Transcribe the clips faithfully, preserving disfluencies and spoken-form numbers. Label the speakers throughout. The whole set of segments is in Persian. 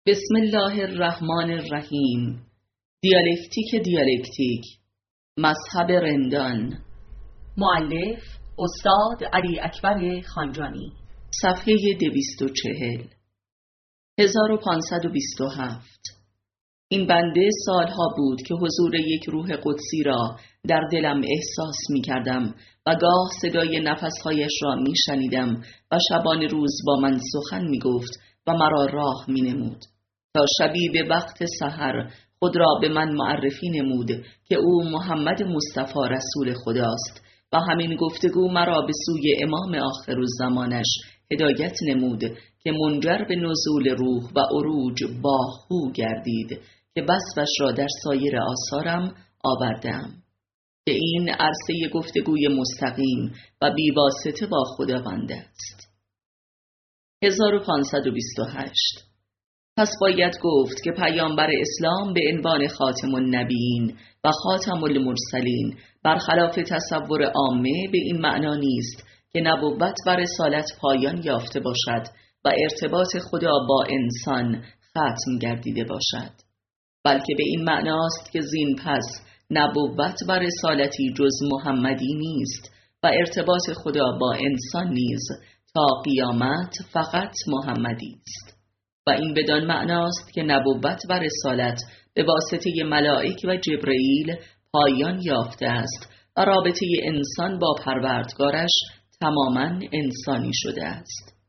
Speaker 1: بسم الله الرحمن الرحیم. دیالکتیک دیالکتیک، مذهب رندان.
Speaker 2: مؤلف استاد علی اکبر خانجانی.
Speaker 1: صفحه دویست و چهل. هزار و پانصد و بیست و هفت. این بنده سالها بود که حضور یک روح قدسی را در دلم احساس می کردم و گاه صدای نفسهایش را می شنیدم و شبان روز با من سخن می گفت و مرا راه می نمود تا شبی به وقت سحر خود را به من معرفی نمود که او محمد مصطفی رسول خداست و همین گفتگو مرا به سوی امام آخرالزمانش هدایت نمود که منجر به نزول روح و عروج باهو گردید که وصفش را در سایر آثارم آوردم که این عرصه گفتگوی مستقیم و بیواسطه با خداوند است. هزار و پانصد و بیست و هشت. پس باید گفت که پیامبر اسلام به عنوان خاتم النبیین و خاتم المرسلین برخلاف تصور عامه به این معنا نیست که نبوت و رسالت پایان یافته باشد و ارتباط خدا با انسان ختم گردیده باشد، بلکه به این معناست که زین پس نبوت و رسالتی جز محمدی نیست و ارتباط خدا با انسان نیز تا قیامت فقط محمدی است. و این بدان معناست که نبوت و رسالت به واسطه ملائک و جبرئیل پایان یافته است و رابطه انسان با پروردگارش تماما انسانی شده است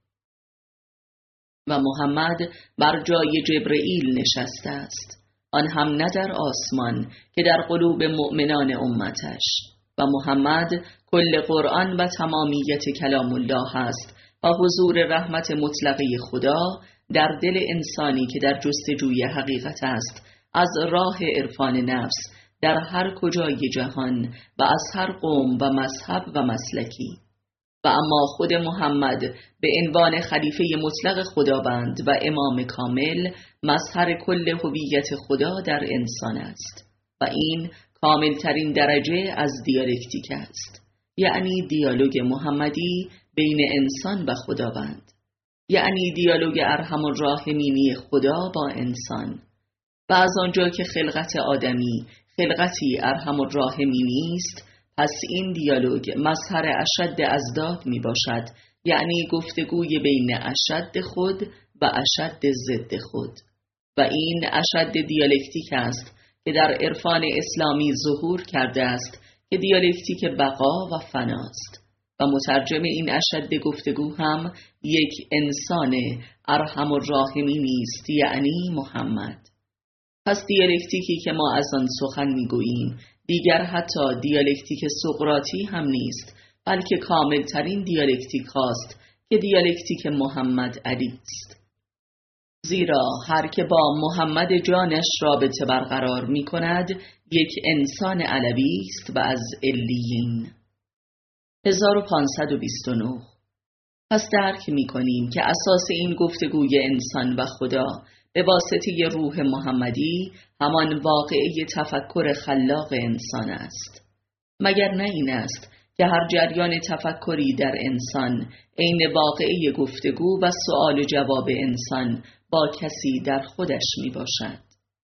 Speaker 1: و محمد بر جای جبرئیل نشسته است، آن هم نه در آسمان که در قلوب مؤمنان امتش، و محمد کل قرآن و تمامیت کلام الله است و حضور رحمت مطلقه خدا در دل انسانی که در جستجوی حقیقت است از راه عرفان نفس در هر کجای جهان و از هر قوم و مذهب و مسلکی. و اما خود محمد به عنوان خلیفه مطلق خداوند و امام کامل مظهر کل هویت خدا در انسان است و این کاملترین درجه از دیالکتیک است، یعنی دیالوگ محمدی بین انسان و خداوند، یعنی دیالوگ ارحم الراحمینی خدا با انسان. و از آنجا که خلقت آدمی خلقتی ارحم الراحمینی است، پس این دیالوگ مظهر اشد ازداد می باشد، یعنی گفتگوی بین اشد خود و اشد ضد خود. و این اشد دیالکتیک است که در عرفان اسلامی ظهور کرده است که دیالکتیک بقا و فناست و مترجم این اشد گفتگو هم یک انسان ارحم الراحمینی است، یعنی محمد. پس دیالکتیکی که ما از آن سخن میگوییم دیگر حتی دیالکتیک سقراطی هم نیست، بلکه کاملترین دیالکتیک است که دیالکتیک محمد علی است. زیرا هر که با محمد جانش رابطه برقرار می کند یک انسان علوی است و از علیین. هزار و پانصد و بیست و نه. پس درک می کنیم که اساس این گفتگوی انسان و خدا به واسطه روح محمدی همان واقعه تفکر خلاق انسان است. مگر نه این است که هر جریان تفکری در انسان عین واقعه گفتگو و سؤال و جواب انسان با کسی در خودش می باشد.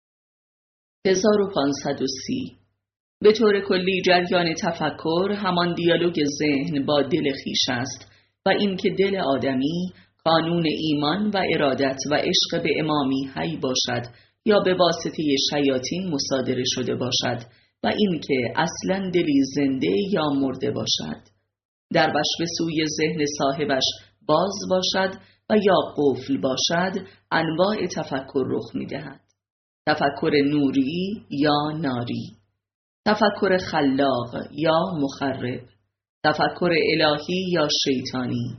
Speaker 1: هزار و پانصد و سی. به طور کلی جریان تفکر همان دیالوگ ذهن با دل خویش است و اینکه دل آدمی قانون ایمان و ارادت و عشق به امامی حی باشد یا به واسطه شیاطین مصادره شده باشد و اینکه اصلا دلی زنده یا مرده باشد، دربش به سوی ذهن صاحبش باز باشد و یا قفل باشد، انواع تفکر رخ می دهد: تفکر نوری یا ناری، تفکر خلاق یا مخرب، تفکر الهی یا شیطانی،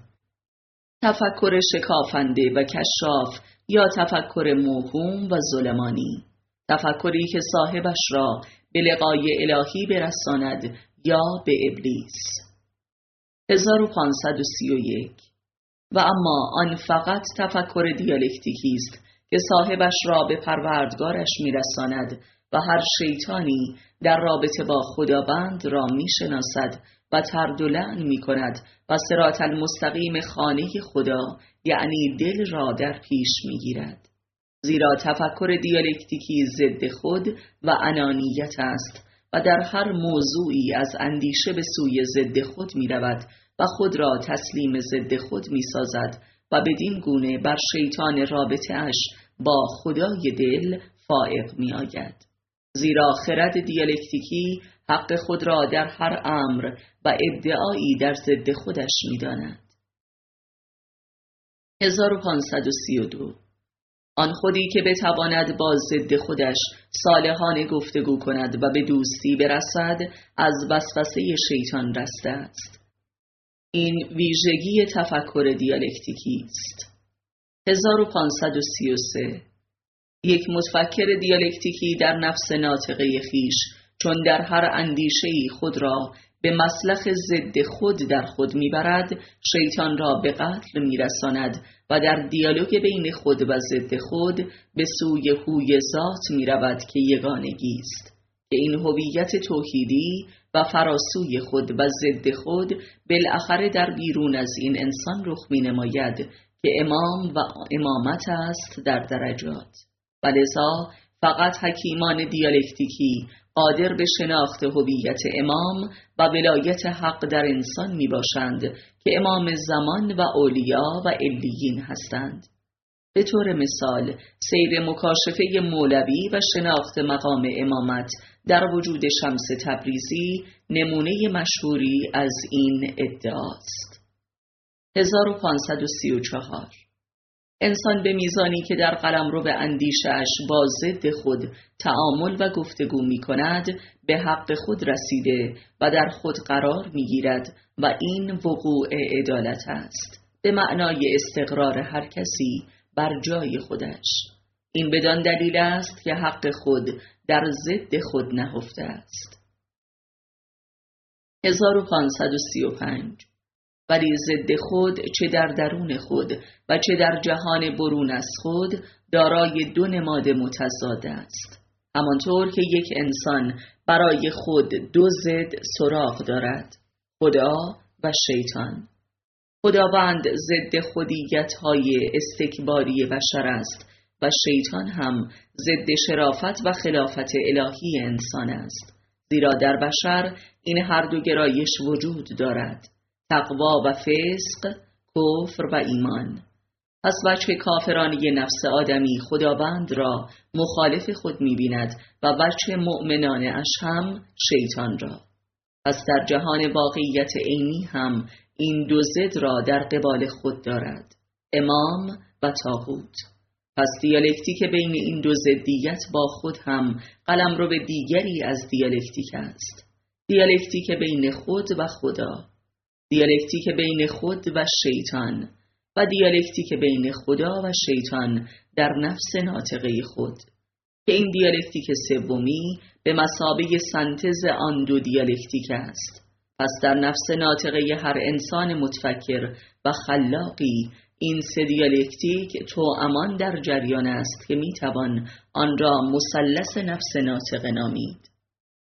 Speaker 1: تفکر شکافنده و کشاف یا تفکر موهوم و ظلمانی، تفکری که صاحبش را به لقای الهی برساند یا به ابلیس. هزار و پانصد و سی و یک. و اما آن فقط تفکر دیالکتیکی است که صاحبش را به پروردگارش میرساند و هر شیطانی در رابطه با خداوند را میشناسد و طرد و لعن می کند و صراط المستقیم خانه خدا یعنی دل را در پیش می گیرد. زیرا تفکر دیالکتیکی ضد خود و انانیت است و در هر موضوعی از اندیشه به سوی ضد خود می رود و خود را تسلیم ضد خود می سازد و بدین گونه بر شیطان رابطه اش با خدای دل فائق می آید. زیرا خرد دیالکتیکی حق خود را در هر امر و ادعایی در ضد خودش می داند. هزار و پانصد و سی و دو. آن خودی که بتواند با ضد خودش صالحانه گفتگو کند و به دوستی برسد از وسوسه شیطان رسته است. این ویژگی تفکر دیالکتیکی است. هزار و پانصد و سی و سه. یک متفکر دیالکتیکی در نفس ناطقه خیش چون در هر اندیشه‌ای خود را به مسلخ ضد خود در خود میبرد، شیطان را به قتل میرساند و در دیالوگ بین خود و ضد خود به سوی هوی ذات میرود که یگانگی است، که این هویت توحیدی و فراسوی خود و ضد خود بالاخره در بیرون از این انسان رخ مینماید که امام و امامت است در درجات. ولذا فقط حکیمان دیالکتیکی قادر به شناخت هویت امام و ولایت حق در انسان می باشند که امام زمان و اولیا و علیین هستند. به طور مثال سیر مکاشفه مولوی و شناخت مقام امامت در وجود شمس تبریزی نمونه مشهوری از این ادعاست. هزار و پانصد و سی و چهار. انسان به میزانی که در قلمرو به اندیشه‌اش با ضد خود تعامل و گفتگو می کند به حق خود رسیده و در خود قرار می گیرد و این وقوع عدالت است، به معنای استقرار هر کسی بر جای خودش. این بدان دلیل است که حق خود در ضد خود نهفته است. هزار و پانصد و سی و پنج. ولی ضد خود چه در درون خود و چه در جهان برون از خود دارای دو نماد متضاد است. همانطور که یک انسان برای خود دو ضد سراغ دارد، خدا و شیطان. خداوند ضد خودیت‌های استکباری بشر است و شیطان هم ضد شرافت و خلافت الهی انسان است، زیرا در بشر این هر دو گرایش وجود دارد: تقوا و فسق، کفر و ایمان. پس وجه کافرانی نفس آدمی خداوند را مخالف خود می‌بیند و وجه مؤمنان اش هم شیطان را. پس در جهان واقعیت عینی هم این دو ضد را در قبال خود دارد: امام و طاغوت. پس دیالکتیک بین این دو ضدیت با خود هم قلمرو به دیگری از دیالکتیک است: دیالکتیک بین خود و خدا، دیالکتیک بین خود و شیطان و دیالکتیک بین خدا و شیطان در نفس ناطقه خود، که این دیالکتیک سومی به مثابه سنتز آن دو دیالکتیک است. پس در نفس ناطقه هر انسان متفکر و خلاقی این سه دیالکتیک توامان در جریان است که میتوان آن را مثلث نفس ناطقه نامید.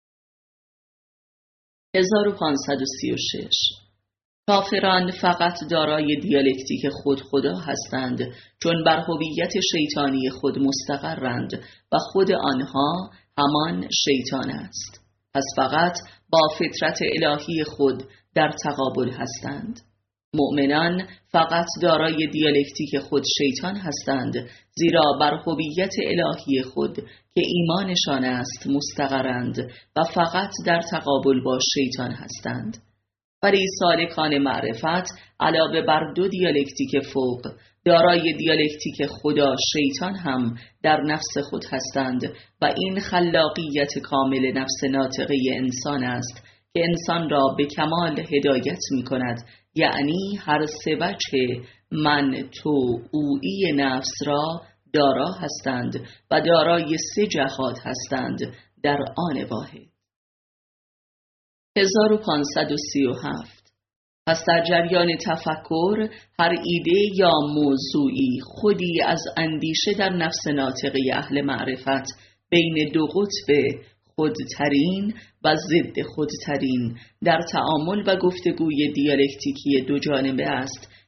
Speaker 1: هزار و پانصد و سی و شش. کافران فقط دارای دیالکتیک خود خدا هستند، چون بر هویت شیطانی خود مستقرند و خود آنها همان شیطان است. پس فقط با فطرت الهی خود در تقابل هستند. مؤمنان فقط دارای دیالکتیک خود شیطان هستند، زیرا بر هویت الهی خود که ایمانشان است مستقرند و فقط در تقابل با شیطان هستند. ولی سالکان معرفت علاوه بر دو دیالکتیک فوق دارای دیالکتیک خدا شیطان هم در نفس خود هستند و این خلاقیت کامل نفس ناطقه انسان است که انسان را به کمال هدایت می کند، یعنی هر سه وجه من تو اویی نفس را دارا هستند و دارای سه جهات هستند در آن واحد. هزار و پانصد و سی و هفت. پس در جریان تفکر هر ایده یا موضوعی خودی از اندیشه در نفس ناطقه اهل معرفت بین دو قطب خودترین و ضد خودترین در تعامل و گفتگوی دیالکتیکی دو جانبه است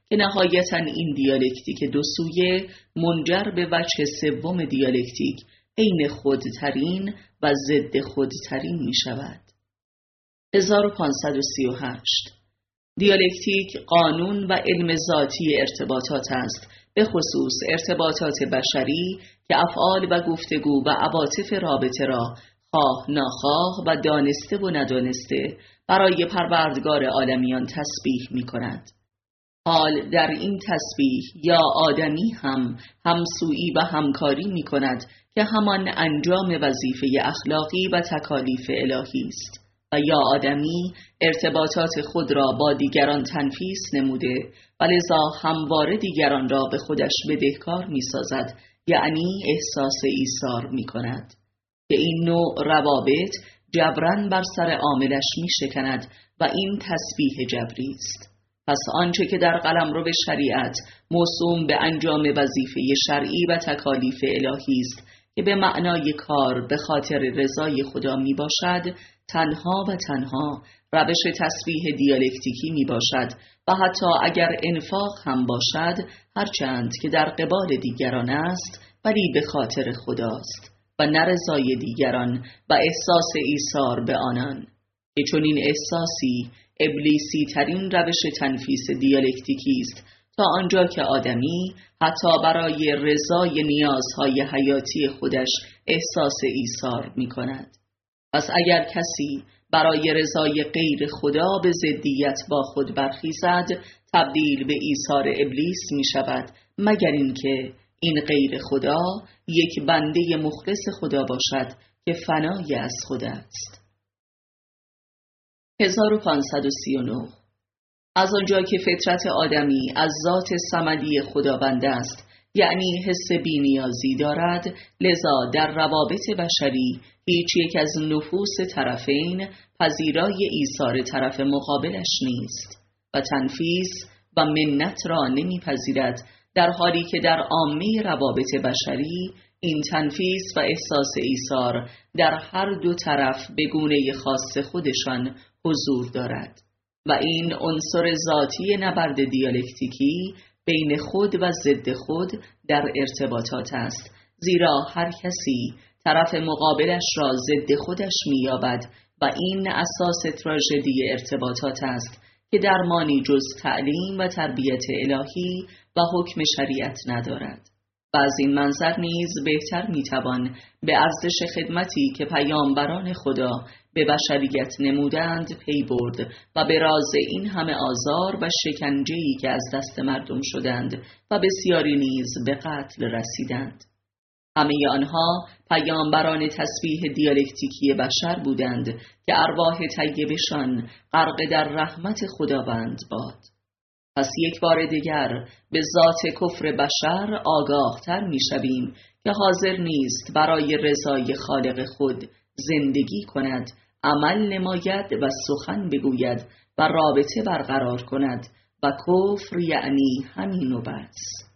Speaker 1: که نهایتاً این دیالکتیک دو سویه منجر به وجه سوم دیالکتیک عین خودترین و ضد خودترین می شود. هزار و پانصد و سی و هشت. دیالکتیک قانون و علم ذاتی ارتباطات است، به خصوص ارتباطات بشری که افعال و گفتگو و عواطف رابطه را خواه ناخواه و دانسته و ندانسته برای پروردگار عالمیان تسبیح می کند. حال در این تسبیح یا آدمی هم همسویی و همکاری می کند که همان انجام وظیفه اخلاقی و تکالیف الهی است و یا آدمی ارتباطات خود را با دیگران تنفیس نموده و لذا همواره دیگران را به خودش بدهکار می سازد، یعنی احساس ایثار می کند که این نوع روابط جبران بر سر عاملش می شکند و این تسبیح جبری است. پس آنچه که در قلمرو شریعت موسوم به انجام وظیفه شرعی و تکالیف الهی است که به معنای کار به خاطر رضای خدا می باشد، تنها و تنها روش تسبیح دیالکتیکی می باشد و حتی اگر انفاق هم باشد، هرچند که در قبال دیگران است ولی به خاطر خداست و نه رضای دیگران و احساس ایثار به آنان، که چون این احساسی ابلیسی ترین روش تنفیس دیالکتیکی است تا آنجا که آدمی حتی برای رضای نیازهای حیاتی خودش احساس ایثار می کند. پس اگر کسی برای رضای غیر خدا به ضدیت با خود برخیزد، تبدیل به ایثار ابلیس می شود، مگر اینکه این غیر خدا یک بنده مخلص خدا باشد که فنای از خود است. هزار و پانصد و سی و نه. از آنجا که فطرت آدمی از ذات صمدی خداوند است، یعنی حس بی‌نیازی دارد، لذا در روابط بشری هیچ یک از نفوس طرفین پذیرای ایثار طرف مقابلش نیست و تنفیس و منت را نمیپذیرد، در حالی که در عامه روابط بشری این تنفیس و احساس ایثار در هر دو طرف به گونه خاص خودشان حضور دارد و این عنصر ذاتی نبرد دیالکتیکی بین خود و ضد خود در ارتباطات است، زیرا هر کسی طرف مقابلش را ضد خودش می‌یابد و این اساس تراژدی ارتباطات است که درمانی جز تعلیم و تربیت الهی و حکم شریعت ندارد. و از این منظر نیز بهتر میتوان به ارزش خدمتی که پیامبران خدا به بشریت نمودند پی برد و به راز این همه آزار و شکنجه‌ای که از دست مردم شدند و بسیاری نیز به قتل رسیدند. همه آنها پیامبران تسبیح دیالکتیکی بشر بودند که ارواح طیبشان غرق در رحمت خداوند باد. پس یک بار دیگر به ذات کفر بشر آگاهتر می شویم که حاضر نیست برای رضای خالق خود زندگی کند، عمل نماید و سخن بگوید و رابطه برقرار کند و کفر یعنی همین و بس.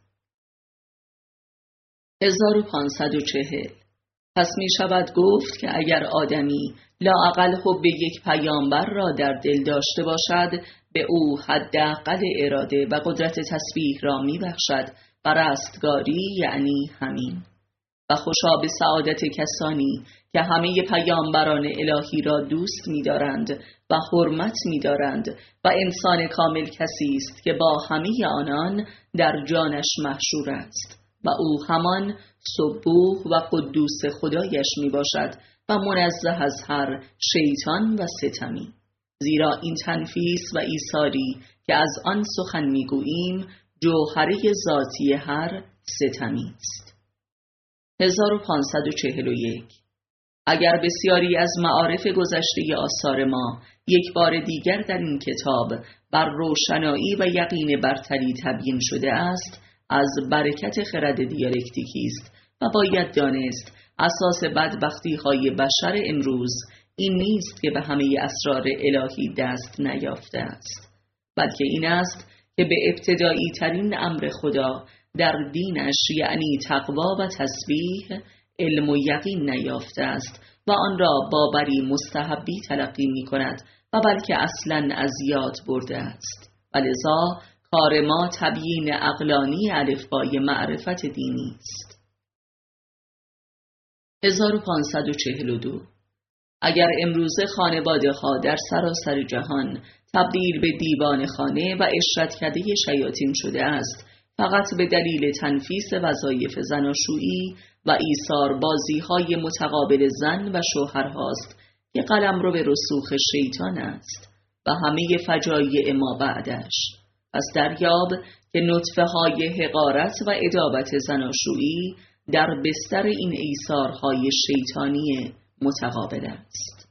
Speaker 1: هزار و پانصد و چهل. پس می شود گفت که اگر آدمی لااقل حب یک پیامبر را در دل داشته باشد، به او حداقل اراده و قدرت تسبیح را می بخشد و رستگاری یعنی همین. و خوشا به سعادت کسانی که همه پیامبران الهی را دوست می دارند و حرمت می دارند و انسان کامل کسی است که با همه آنان در جانش محشور است و او همان سبوح و قدوس خدایش می باشد و منزه از هر شیطان و ستمی، زیرا این تنفیس و ایثاری که از آن سخن می گوییم جوهره ذاتی هر ستمی است. هزار و پانصد و چهل و یک. اگر بسیاری از معارف گذشته آثار ما یک بار دیگر در این کتاب بر روشنایی و یقین برتری تبیین شده است، از برکت خرد دیالکتیکی است و باید دانست اساس بدبختی های بشر امروز این نیست که به همه اسرار الهی دست نیافته است، بلکه این است که به ابتدایی ترین امر خدا در دینش یعنی تقوا و تسبیح علم و یقین نیافته است و آن را باوری مستحبی تلقی می کند و بلکه اصلاً از یاد برده است و لذا کار ما تبیین عقلانی الفبای معرفت دینی است. هزار و پانصد و چهل و دو. اگر امروزه خانواده ها در سراسر جهان تبدیل به دیوان خانه و عشرتکده شیاطین شده است، فقط به دلیل تنفیس وظایف زناشویی و ایثار بازی‌های متقابل زن و شوهرهاست که قلمرو به رسوخ شیطان است و همه فجایع ما بعدش. پس دریاب که نطفه های حقارت و ادابت زناشویی در بستر این ایثارهای شیطانی متقابل است.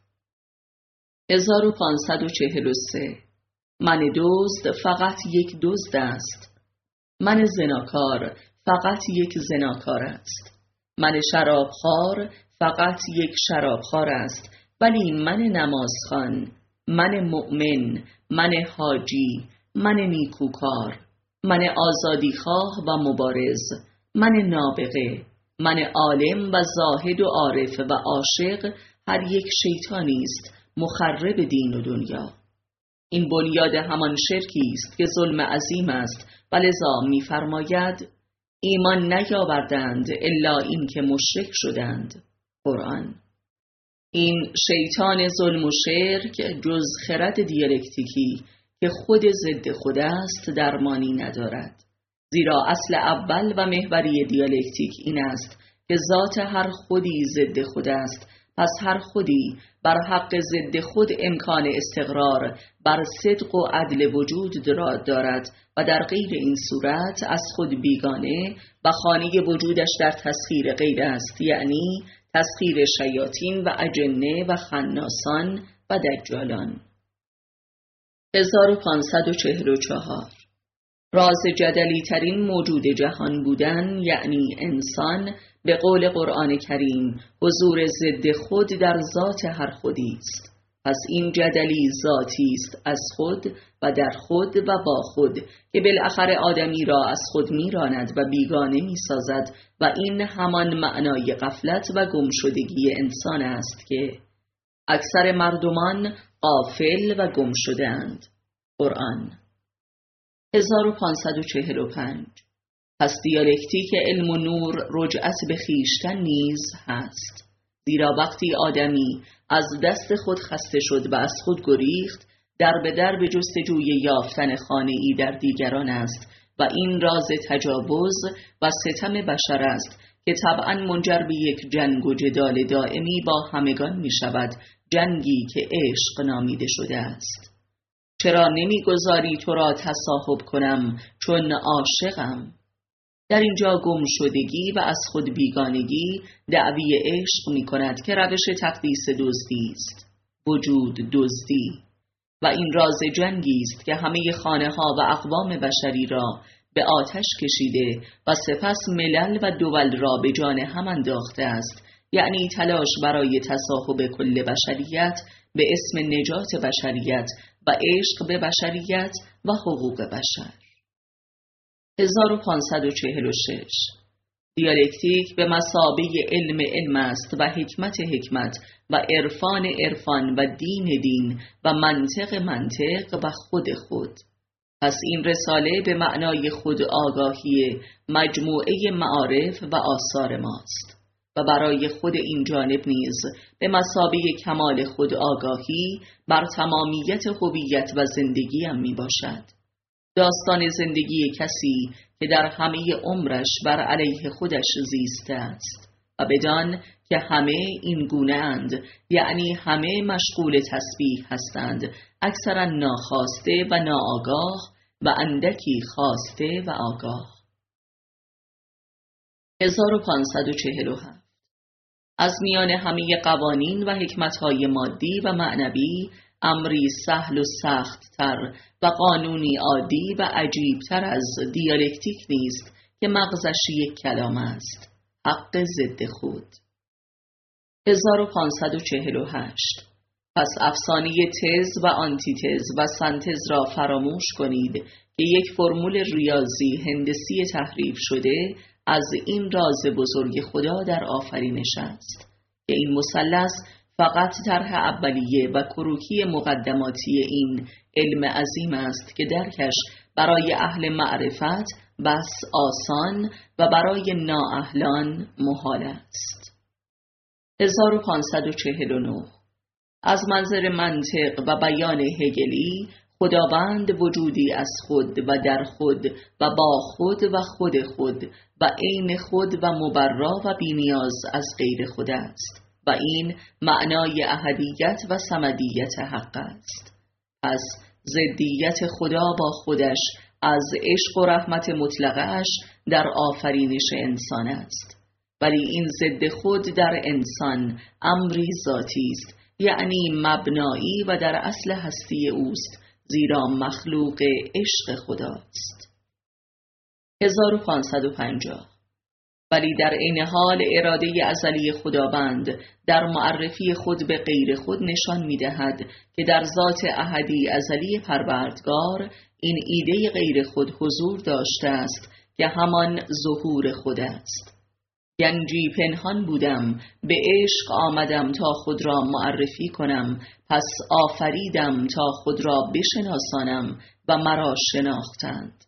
Speaker 1: هزار و پانصد و چهل و سه. من دزد فقط یک دزد است. من زناکار فقط یک زناکار است. من شرابخوار فقط یک شرابخوار است. ولی من نمازخوان، من مؤمن، من حاجی، من نیکوکار، من آزادیخواه و مبارز، من نابغه، من عالم و زاهد و عارف و عاشق، هر یک شیطانی است مخرب دین و دنیا. این بنیاد همان شرکی است که ظلم عظیم است و لذا می‌فرماید ایمان نیاوردند الا این که مشرک شدند. قرآن. این شیطان ظلم و شرک جز خرد دیالکتیکی که خود ضد خود است درمانی ندارد، زیرا اصل اول و محوری دیالکتیک این است که ذات هر خودی ضد خود است، پس هر خودی بر حق ضد خود امکان استقرار بر صدق و عدل وجود دارد و در غیر این صورت از خود بیگانه و خانه وجودش در تسخیر غیر است، یعنی تسخیر شیاطین و اجنه و خناسان و دجالان. هزار و پانصد و چهل و چهار. راز جدلی ترین موجود جهان بودن یعنی انسان به قول قرآن کریم حضور ضد خود در ذات هر خودی است. پس این جدلی ذاتی است از خود و در خود و با خود که بالاخره آدمی را از خود میراند و بیگانه میسازد و این همان معنای غفلت و گمشدگی انسان است که اکثر مردمان غافل و گم شده‌اند. قرآن. هزار و پانصد و چهل و پنج. پس دیالکتیک علم و نور رجعت به خویشتن نیز هست، زیرا وقتی آدمی از دست خود خسته شد و از خود گریخت، در به در به جستجوی یافتن خانه‌ای در دیگران است و این راز تجاوز و ستم بشر است که طبعا منجر به یک جنگ و جدال دائمی با همگان می شود، جنگی که عشق نامیده شده است. چرا نمیگذاری تو را تصاحب کنم چون عاشقم؟ در اینجا گم شدگی و از خود بیگانگی دعوی عشق می کند که روش تقدیس دزدی است، وجود دزدی، و این راز جنگی است که همه خانه ها و اقوام بشری را به آتش کشیده و سپس ملل و دول را به جان هم انداخته است، یعنی تلاش برای تصاحب کل بشریت به اسم نجات بشریت و عشق به بشریت و حقوق بشر. هزار و پانصد و چهل و شش. دیالکتیک به مثابه علم علم است و حکمت حکمت و عرفان عرفان و دین دین و منطق منطق و خود خود. پس این رساله به معنای خود آگاهی مجموعه معارف و آثار ماست و برای خود این جانب نیز به مثابه کمال خود آگاهی بر تمامیت هویت و زندگی هم می باشد. داستان زندگی کسی که در همه عمرش بر علیه خودش زیسته است و بدان که همه این گونه اند، یعنی همه مشغول تسبیح هستند، اکثرا ناخواسته و ناآگاه و اندکی خواسته و آگاه. هزار و پانصد و چهل و هفت. از میان همه قوانین و حکمتهای مادی و معنوی امری سهل و سخت تر و قانونی عادی و عجیب تر از دیالکتیک نیست که مغزش یک کلام است: حق ضد خود. هزار و پانصد و چهل و هشت. پس افسانه تز و آنتیتز و سنتز را فراموش کنید که یک فرمول ریاضی هندسی تحریف شده از این راز بزرگ خدا در آفرینش است که این مثلث فقط طرح اولیه و کروکی مقدماتی این علم عظیم است که درکش برای اهل معرفت بس آسان و برای نااهلان محال است. هزار و پانصد و چهل و نه. از منظر منطق و بیان هگلی، خداوند وجودی از خود و در خود و با خود و خود خود و عین خود و مبرا و بی‌نیاز از غیر خود است و این معنای احدیت و صمدیت حق است. پس ضدیت خدا با خودش از عشق و رحمت مطلقش در آفرینش انسان است، ولی این ضد خود در انسان امری ذاتی است، یعنی مبنایی و در اصل هستی اوست، زیرا مخلوق عشق خداست. هزار و پانصد و پنجاه. ولی در عین حال اراده ازلی خداوند در معرفی خود به غیر خود نشان می دهد که در ذات احدی ازلی پروردگار این ایده غیر خود حضور داشته است که همان ظهور خود است. گنجی پنهان بودم، به عشق آمدم تا خود را معرفی کنم، پس آفریدم تا خود را بشناسانم و مرا شناختند.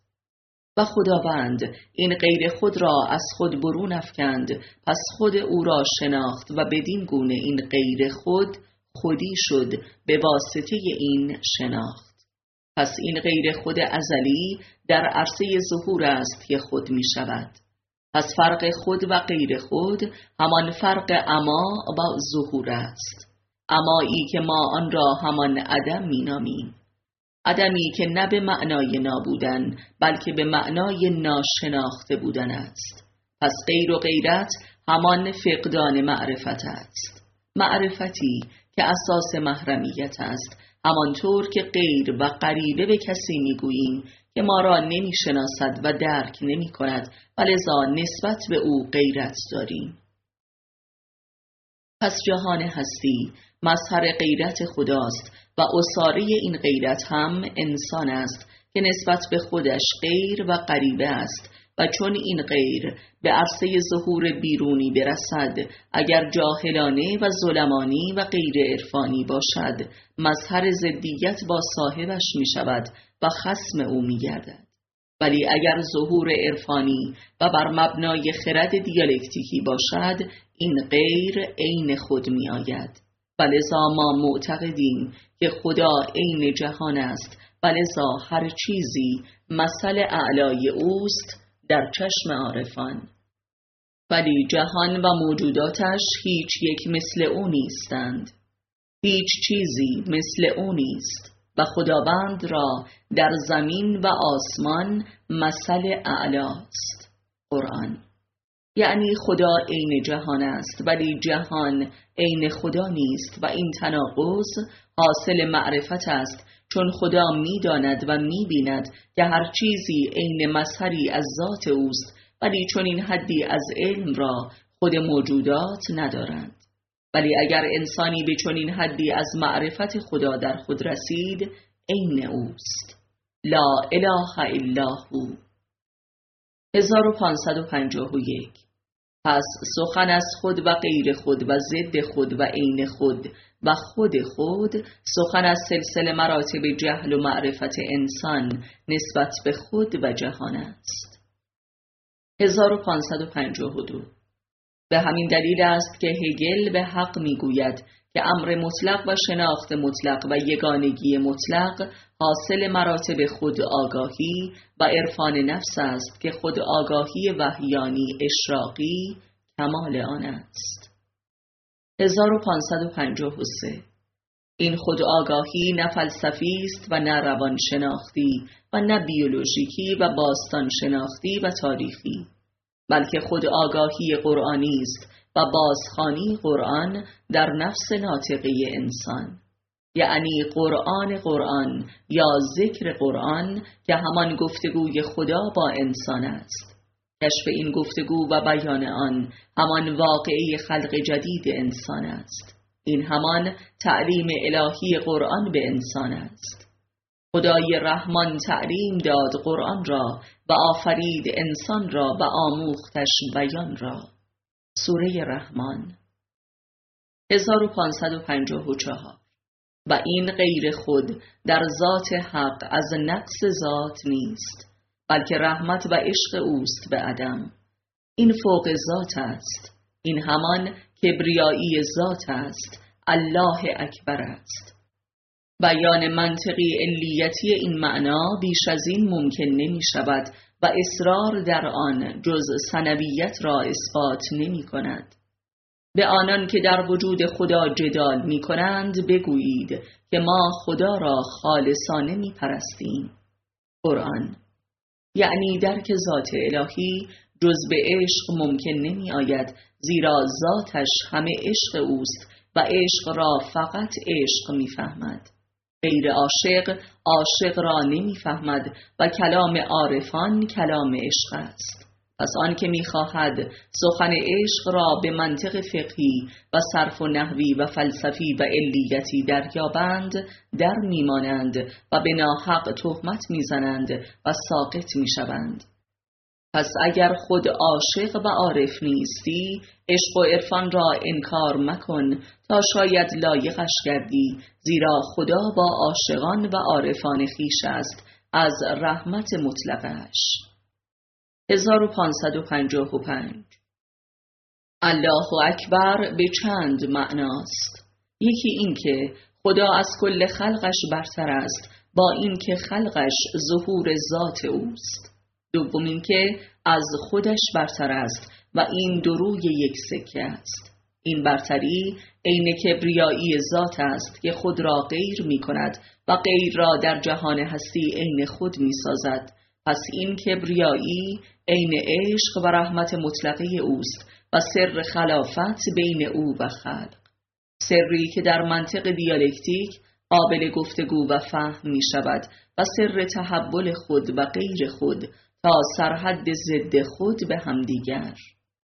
Speaker 1: و خداوند این غیر خود را از خود برون افکند، پس خود او را شناخت و بدین گونه این غیر خود خودی شد به واسطه این شناخت. پس این غیر خود ازلی در عرصه ظهور است که خود می شود. پس فرق خود و غیر خود همان فرق عما و ظهور است. عمایی که ما آن را همان عدم می نامیم. عدمی که نه به معنای نابودن بلکه به معنای ناشناخته بودن است. پس غیر و غیرت همان فقدان معرفت است. معرفتی که اساس محرمیت است، همانطور که غیر و غریبه به کسی میگوییم که ما را نمی شناسد و درک نمی کند و لذا نسبت به او غیرت داریم. پس جهان هستی مظهر غیرت خداست و اصاره این غیرت هم انسان است که نسبت به خودش غیر و غریبه است و چون این غیر به عرصه ظهور بیرونی برسد، اگر جاهلانه و ظلمانی و غیر عرفانی باشد، مظهر ضدیت با صاحبش می شود و خصم او می گردد. ولی اگر ظهور عرفانی و بر مبنای خرد دیالکتیکی باشد، این غیر عین خود می آید. ولذا ما معتقدیم که خدا عین جهان است و لذا هر چیزی مثل اعلای اوست در چشم عارفان. ولی جهان و موجوداتش هیچ یک مثل او نیستند. هیچ چیزی مثل او نیست و خداوند را در زمین و آسمان مثل اعلاست. قرآن. یعنی خدا عین جهان است ولی جهان عین خدا نیست و این تناقض حاصل معرفت است، چون خدا می داند و می بیند که هر چیزی عین مظهری از ذات اوست، ولی چون این حدی از علم را خود موجودات ندارند. ولی اگر انسانی به چون این حدی از معرفت خدا در خود رسید، عین اوست. لا اله الا هو. هزار و پانصد و پنجاه و یک. پس سخن از خود و غیر خود و ضد خود و عین خود و خود خود، سخن از سلسله مراتب جهل و معرفت انسان نسبت به خود و جهان است. هزار و پانصد و پنجاه و دو. به همین دلیل است که هگل به حق میگوید که امر مطلق و شناخت مطلق و یگانگی مطلق حاصل مراتب خود آگاهی و عرفان نفس است که خود آگاهی وحیانی اشراقی کمال آن است. هزار و پانصد و پنجاه و سه. این خود آگاهی نه فلسفی است و نه روان شناختی و نه بیولوژیکی و باستان شناختی و تاریخی، بلکه خود آگاهی قرآنی است و بازخوانی قرآن در نفس ناطقه انسان، یعنی قرآن قرآن یا ذکر قرآن که همان گفتگوی خدا با انسان است. کشف این گفتگو و بیان آن همان واقعه خلق جدید انسان است. این همان تعلیم الهی قرآن به انسان است. خدای رحمان تعلیم داد قرآن را و آفرید انسان را و آموختش بیان را. سوره رحمان. هزار و پانصد و پنجاه و چهار. و این غیر خود در ذات حق از نقص ذات نیست، بلکه رحمت و عشق اوست به عدم. این فوق ذات است، این همان کبریایی ذات است، الله اکبر است. بیان منطقی علیتی این معنا بیش از این ممکن نمی شود و اصرار در آن جز ثنویت را اثبات نمی کند. به آنان که در وجود خدا جدال می کنند بگویید که ما خدا را خالصانه می پرستیم. قرآن: یعنی درک ذات الهی جز به عشق ممکن نمی آید، زیرا ذاتش همه عشق اوست و عشق را فقط عشق می فهمد. غیر عاشق عاشق را نمی فهمد و کلام عارفان کلام عشق است. پس آن که می خواهد سخن عشق را به منطق فقهی و صرف و نحوی و فلسفی و علیتی دریابند در می مانند و به ناحق تهمت می زنند و ساقط می شوند. پس اگر خود عاشق و عارف نیستی، عشق و عرفان را انکار مکن تا شاید لایقش گردی، زیرا خدا با عاشقان و عارفان خویش است از رحمت مطلقش. هزار و پانصد و پنجاه و پنج. الله اکبر به چند معناست. یکی این که خدا از کل خلقش برتر است، با این که خلقش ظهور ذات اوست. دوم این که از خودش برتر است و این دو روی یک سکه است. این برتری عین کبریایی ذات است که خود را غیر می کند و غیر را در جهان هستی عین خود می سازد. پس این کبریایی عین عشق و رحمت مطلقه اوست و سر خلافت بین او و خلق، سری که در منطق دیالکتیک قابل گفتگو و فهم می شود و سر تحول خود و غیر خود تا سرحد ضد خود به همدیگر.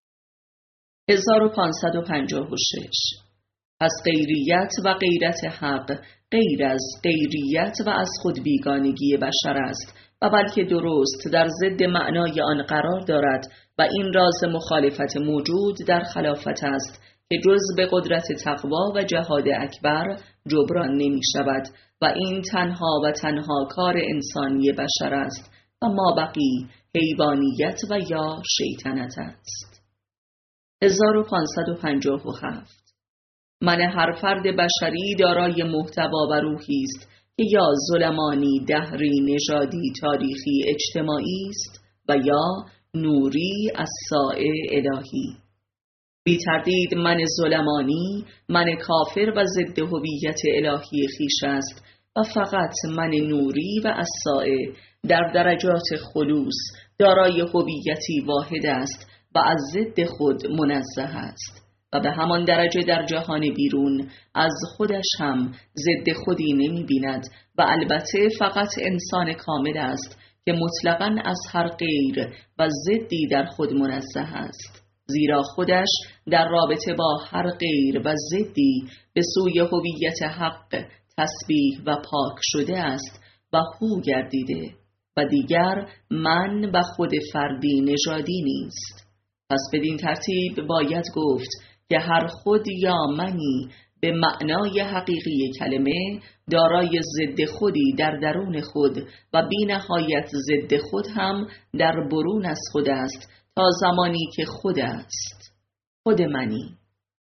Speaker 1: هزار و پانصد و پنجاه و شش. پس غیریت و غیرت حق غیر از غیریت و از خود بیگانگی بشر است و بلکه درست در ضد معنای آن قرار دارد و این راز مخالفت موجود در خلافت است که جز به قدرت تقوا و جهاد اکبر جبران نمی شود و این تنها و تنها کار انسانی بشر است و ما بقی حیوانیت و یا شیطنت است. هزار و پانصد و پنجاه و هفت. من هر فرد بشری دارای محتوا و روحی است که یا ظلمانی، دهری، نژادی، تاریخی، اجتماعی است و یا نوری الساء الهی. بی تردید من ظلمانی، من کافر و ضد هویت الهی خویش است و فقط من نوری و الساء در درجات خلوص دارای هویتی واحد است و از ضد خود منزه است و به همان درجه در جهان بیرون از خودش هم ضد خودی نمی بیند و البته فقط انسان کامل است که مطلقاً از هر غیر و ضدی در خود منزه است، زیرا خودش در رابطه با هر غیر و ضدی به سوی هویت حق تسبیح و پاک شده است و هو گردیده و دیگر من و خود فردی نژادی نیست. پس بدین ترتیب باید گفت که هر خود یا منی به معنای حقیقی کلمه دارای ضد خودی در درون خود و بی نهایت ضد خود هم در برون از خود است تا زمانی که خود است، خود منی.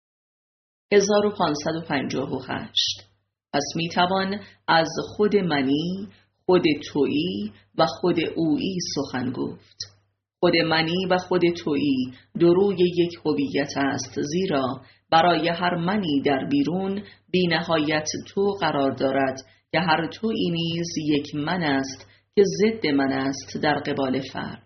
Speaker 1: هزار و پانصد و پنجاه و هشت. پس می توان از خود منی، خود تویی و خود اویی سخن گفت. خود منی و خود تویی دو روی یک هویت است، زیرا برای هر منی در بیرون بی نهایت تو قرار دارد که هر تویی نیز یک من است که ضد من است در قبال فرد.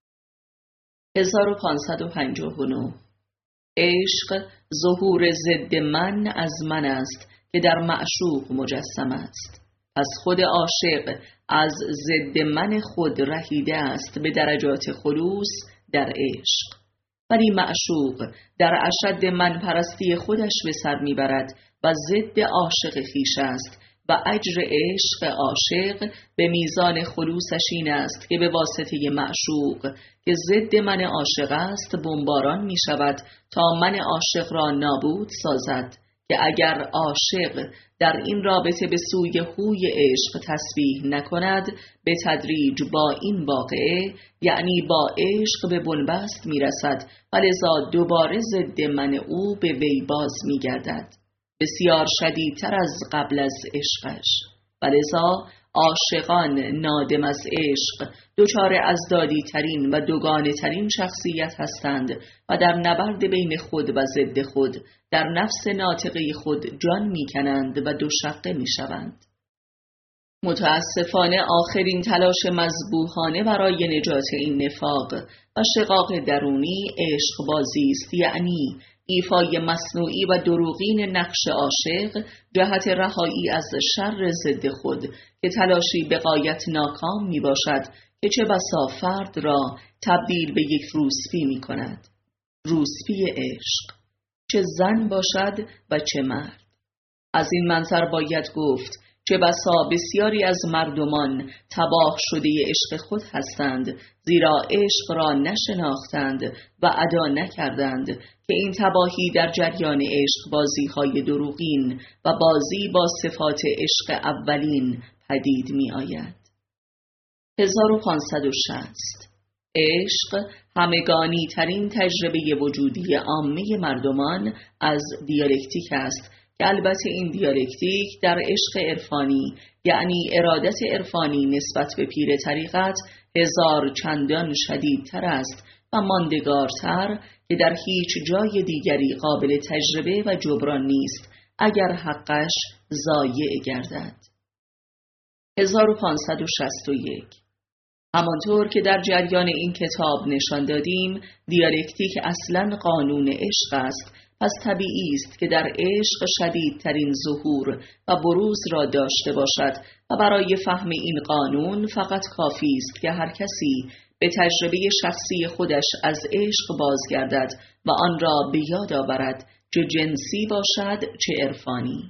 Speaker 1: هزار و پانصد و پنجاه و نه. عشق ظهور ضد من از من است که در معشوق مجسم است. پس خود عاشق از ضد من خود رهیده است به درجات خلوص در عشق، ولی معشوق در اشد من پرستی خودش به سر میبرد و ضد عاشق خویش است و اجر عشق عاشق به میزان خلوصش این است که به واسطه معشوق که ضد من عاشق است بمباران می شود تا من عاشق را نابود سازد، که اگر عاشق در این رابطه به سوی هوی عشق تسبیح نکند، به تدریج با این واقعه، یعنی با عشق، به بنبست میرسد و لذا دوباره ضد من او به وی باز میگردد، بسیار شدیدتر از قبل از عشقش. و لذا عاشقان نادم از عشق دچار ازدادی ترین و دوگانه ترین شخصیت هستند و در نبرد بین خود و ضد خود در نفس ناطقه خود جان میکنند و دو شقه میشوند. متاسفانه آخرین تلاش مذبوحانه برای نجات این نفاق و شقاق درونی عشق بازی است، یعنی ایفای مصنوعی و دروغین نقش عاشق جهت رهایی از شر ضد خود که تلاشی به غایت ناکام می باشد که چه بسا فرد را تبدیل به یک روسپی می کند. روسپی عشق، چه زن باشد و چه مرد. از این منظر باید گفت چه بسا بسیاری از مردمان تباه شده عشق خود هستند، زیرا عشق را نشناختند و ادا نکردند که این تباهی در جریان عشق بازی های دروغین و بازی با صفات عشق اولین پدید می آید. هزار و پانصد و شصت. عشق همگانی ترین تجربه وجودی عامه مردمان از دیالکتیک است که البته این دیالکتیک در عشق عرفانی، یعنی ارادت عرفانی نسبت به پیر طریقت، هزار چندان شدیدتر است و ماندگارتر که در هیچ جای دیگری قابل تجربه و جبران نیست اگر حقش ضایع گردد. هزار و پانصد و شصت و یک. همانطور که در جریان این کتاب نشان دادیم، دیالکتیک اصلاً قانون عشق است، پس طبیعی است که در عشق شدیدترین ظهور و بروز را داشته باشد و برای فهم این قانون فقط کافی است که هر کسی به تجربه شخصی خودش از عشق بازگردد و آن را به یاد آورد، چه جنسی باشد چه عرفانی.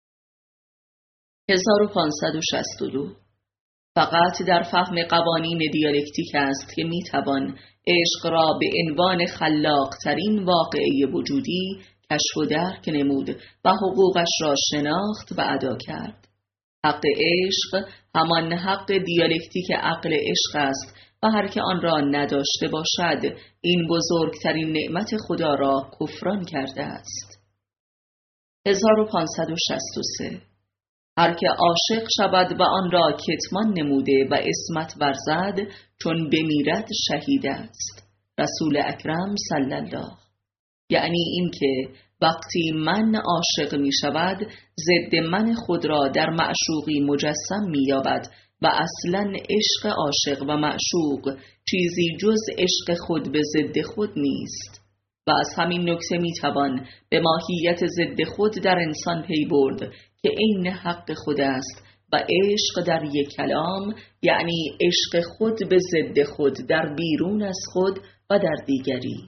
Speaker 1: هزار و پانصد و شصت و دو. فقط در فهم قوانین دیالکتیک است که میتوان عشق را به عنوان خلاق ترین واقعه وجودی کشف و درک نمود و حقوقش را شناخت و ادا کرد. حق عشق همان حق دیالکتیک عقل عشق است و هر که آن را نداشته باشد این بزرگترین نعمت خدا را کفران کرده است. هزار و پانصد و شصت و سه. هر که عاشق شود و آن را کتمان نموده و عصمت ورزد، چون بمیرد شهید است. رسول اکرم صلی الله. یعنی این که وقتی من عاشق می شود، ضد من خود را در معشوقی مجسم می یابد و اصلاً عشق عاشق و معشوق چیزی جز عشق خود به ضد خود نیست. و از همین نکته می توان به ماهیت ضد خود در انسان پی برد که عین حق خود است و عشق در یک کلام یعنی عشق خود به ضد خود در بیرون از خود و در دیگری.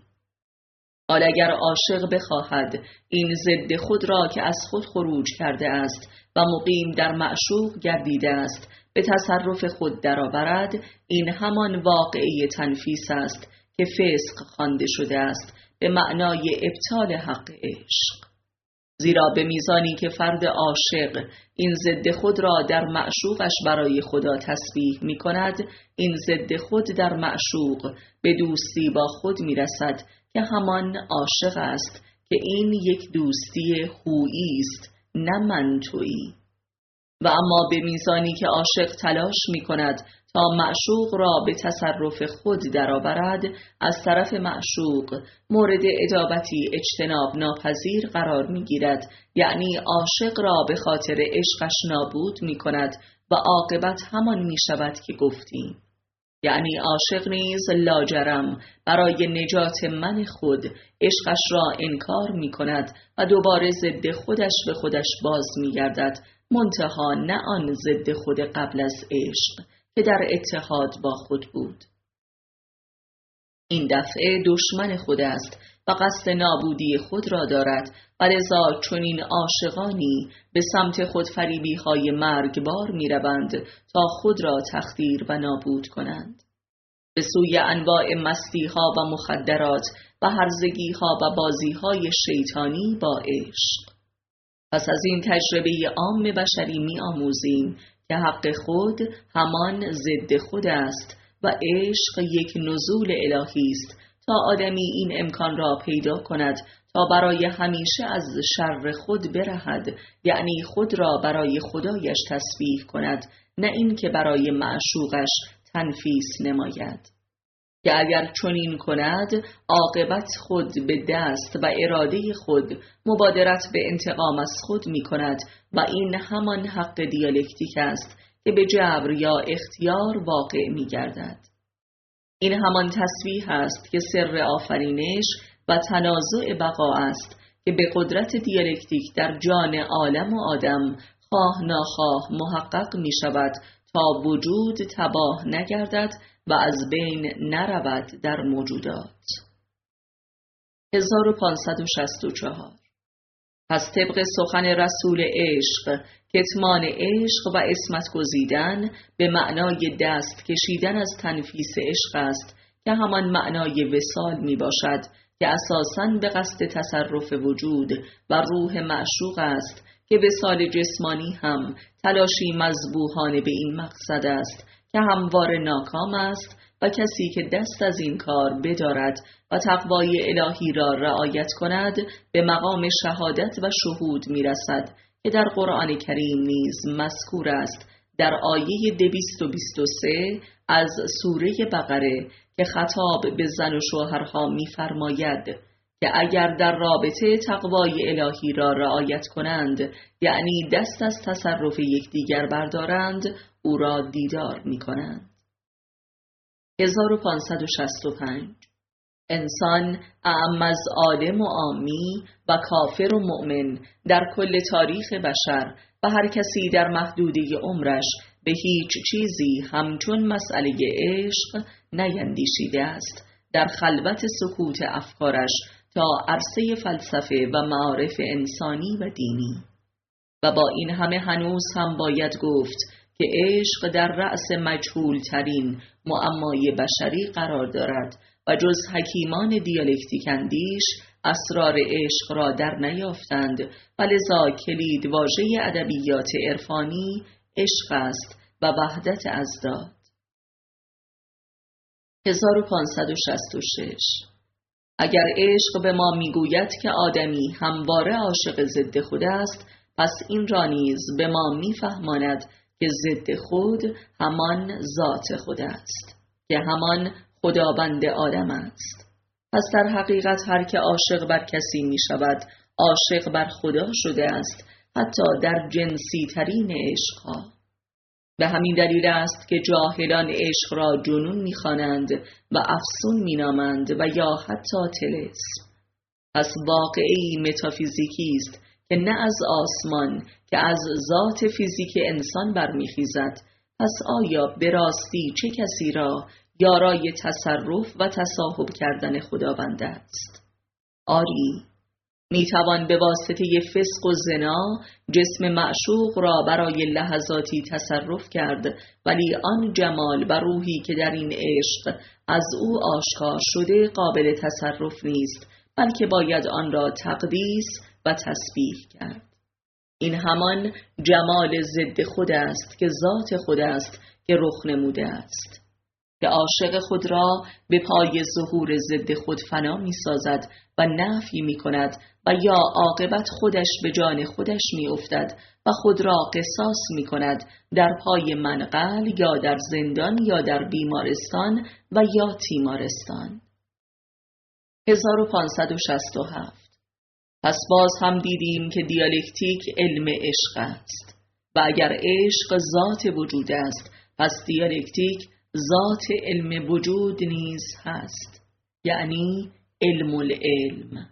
Speaker 1: حال اگر عاشق بخواهد این ضد خود را که از خود خروج کرده است و مقیم در معشوق گردیده است به تصرف خود درآورد، این همان واقعه تنفیس است که فسق خوانده شده است به معنای ابطال حق عشق. زیرا به میزانی که فرد عاشق این ضد خود را در معشوقش برای خدا تسبیح می کند، این ضد خود در معشوق به دوستی با خود می رسد که همان عاشق است که این یک دوستی هویی است نه منطویی. و اما به میزانی که عاشق تلاش می کند تا معشوق را به تصرف خود درآورد، از طرف معشوق مورد ادابتی اجتناب ناپذیر قرار می گیرد، یعنی عاشق را به خاطر عشقش نابود می کند و عاقبت همان می شود که گفتیم. یعنی عاشق نیز لاجرم برای نجات من خود عشقش را انکار می کند و دوباره ضد خودش به خودش باز می گردد، منتها نه آن ضد خود قبل از عشق که در اتحاد با خود بود. این دفعه دشمن خود است و قصد نابودی خود را دارد و لذا چنین عاشقانی به سمت خودفریبی های مرگبار می روند تا خود را تخدیر و نابود کنند. به سوی انواع مستی ها و مخدرات و هرزگی ها و بازی های شیطانی با عشق. پس از این تجربه عام بشری می آموزیم که حق خود همان ضد خود است و عشق یک نزول الهی است تا آدمی این امکان را پیدا کند تا برای همیشه از شر خود برهد، یعنی خود را برای خدایش تسبیح کند، نه این که برای معشوقش تنفیس نماید. که اگر چنین کند عاقبت خود به دست و اراده خود مبادرت به انتقام از خود می کند و این همان حق دیالکتیک است که به جبر یا اختیار واقع می گردد. این همان تسبیح است که سر آفرینش و تنازع بقا است که به قدرت دیالکتیک در جان عالم و آدم خواه ناخواه محقق می شود تا وجود تباه نگردد و از بین نرود در موجودات. هزار و پانصد و شصت و چهار. پس طبق سخن رسول عشق، کتمان عشق و عصمت گزیدن به معنای دست کشیدن از تنفیس عشق است که همان معنای وصال می باشد که اساساً به قصد تصرف وجود و روح معشوق است که وصال جسمانی هم تلاشی مذبوحانه به این مقصد است که همواره ناکام است و کسی که دست از این کار بدارد و تقوای الهی را رعایت کند به مقام شهادت و شهود می رسد که در قرآن کریم نیز مذکور است در آیه دویست و بیست و سه از سوره بقره که خطاب به زن و شوهرها می فرماید که اگر در رابطه تقوای الهی را رعایت کنند، یعنی دست از تصرف یکدیگر بردارند، او را دیدار می کنند. هزار و پانصد و شصت و پنج. انسان اعم از عالم و عامی و کافر و مؤمن در کل تاریخ بشر و هر کسی در محدوده عمرش به هیچ چیزی همچون مسئله عشق نیندیشیده است در خلوت سکوت افکارش تا عرصه فلسفه و معارف انسانی و دینی. و با این همه هنوز هم باید گفت که عشق در رأس مجهول ترین معمای بشری قرار دارد و جز حکیمان دیالکتیک اندیش اسرار عشق را در نیافتند و لذا کلید واژه ادبیات عرفانی عشق است و وحدت ازداد. هزار و پانصد و شصت و شش. اگر عشق به ما میگوید که آدمی همواره عاشق ضد خود است، پس این را نیز به ما میفهماند که ضد خود همان ذات خود است که همان خداوند آدم است. پس در حقیقت هر که عاشق بر کسی می شود عاشق بر خدا شده است، حتی در جنسی ترین عشقها. به همین دلیل است که جاهلان عشق را جنون می خوانند و افسون می نامند و یا حتی طلسم. پس واقعی متافیزیکی است که نه از آسمان که از ذات فیزیک انسان برمیخیزد. پس آیا به راستی چه کسی را یارای تصرف و تصاحب کردن خداوند است؟ آری، میتوان به واسطه فسق و زنا جسم معشوق را برای لحظاتی تصرف کرد، ولی آن جمال و روحی که در این عشق از او آشکار شده قابل تصرف نیست، بلکه باید آن را تقدیس و تسبیح کرد. این همان جمال ضد خود است که ذات خود است که رخ نموده است، که عاشق خود را به پای ظهور ضد خود فنا می سازد و نفی می کند و یا عاقبت خودش به جان خودش می افتد و خود را قصاص می کند در پای منقل یا در زندان یا در بیمارستان و یا تیمارستان. هزار و پانصد و شصت و هفت. پس باز هم دیدیم که دیالکتیک علم عشق است و اگر عشق ذات وجود است، پس دیالکتیک ذات علم وجود نیز هست، یعنی علم العلم.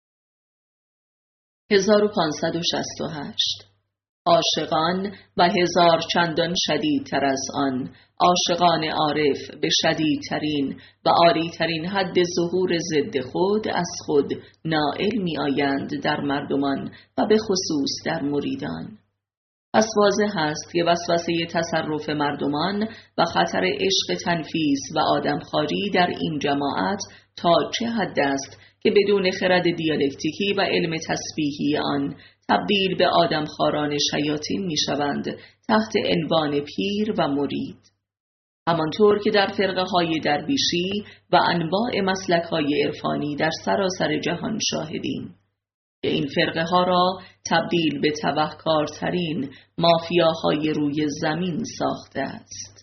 Speaker 1: هزار و پانصد و شصت و هشت. عاشقان و هزار چندان شدیدتر از آن، عاشقان عارف به شدیدترین و عالیترین حد ظهور ضد خود از خود نائل می آیند در مردمان و به خصوص در مریدان. پس واضح است که وسوسه تصرف مردمان و خطر عشق تنفیس و آدمخواری در این جماعت تا چه حد است که بدون خرد دیالکتیکی و علم تسبیحی آن تبدیل به آدمخواران شیاطین می شوند تحت عنوان پیر و مرید. همانطور که در فرقه های درویشی و انواع مسلک های عرفانی در سراسر جهان شاهدیم که این فرقه ها را تبدیل به تبهکارترین مافیاهای روی زمین ساخته است.